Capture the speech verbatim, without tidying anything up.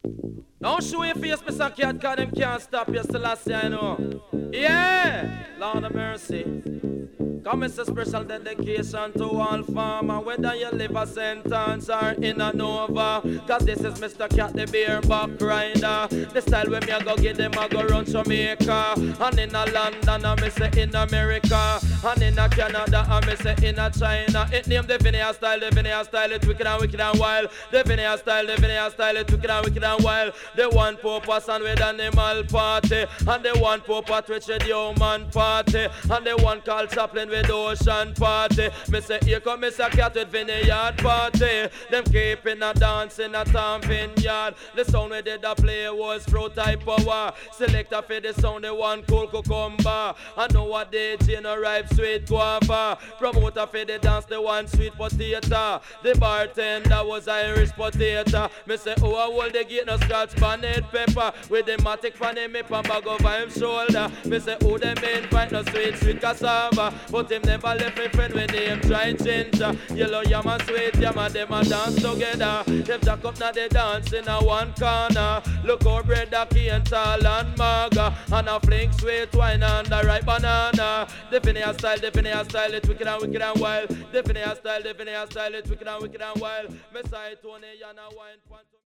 Don't show your face, Mister Cat, cause them can't stop you still last year, you know. Yeah, Lord of mercy. Come it's a special dedication to all farmer, whether you live a sentence or in a Nova. Cause this is Mister Cat, the beer back rider. The style when me a go get them, I go run Jamaica. And in a London, I me say in America. And in a Canada, I me say in a China. It name the Vinaya style, the Vinaya style, it's wicked and wicked and wild. The Vinaya style, the Vinaya style, it's wicked and wicked and wild. The one purpose and with animal party. And the one purpose which is the human party. And the one called Chaplin with ocean party. Me say here come Mister Cat with vineyard party. Them keeping a dance in a town vineyard. The sound we did a play was fruit type power. Selector for the sound the one cool cucumber. I know what they no ripe sweet guava. Promoter for the dance the one sweet potato. The bartender was Irish potato. Me say oh I hold the gate no scratch bonnet pepper. With the matic pan him up and bag over him shoulder. Me say oh them ain't fight no sweet sweet cassava. But him never left me friend when him try ginger. Yellow yam and sweet yam and them a dance together. Them jack up now they dance in a one corner. Look how bread a cane tall and maga. And a fling sweet wine and the ripe banana. The Vinaya style, the Vinaya style, it's wicked and wicked and wild. The Vinaya style, the Vinaya style, it's wicked and wicked and wild. Messiah Tony and a wine.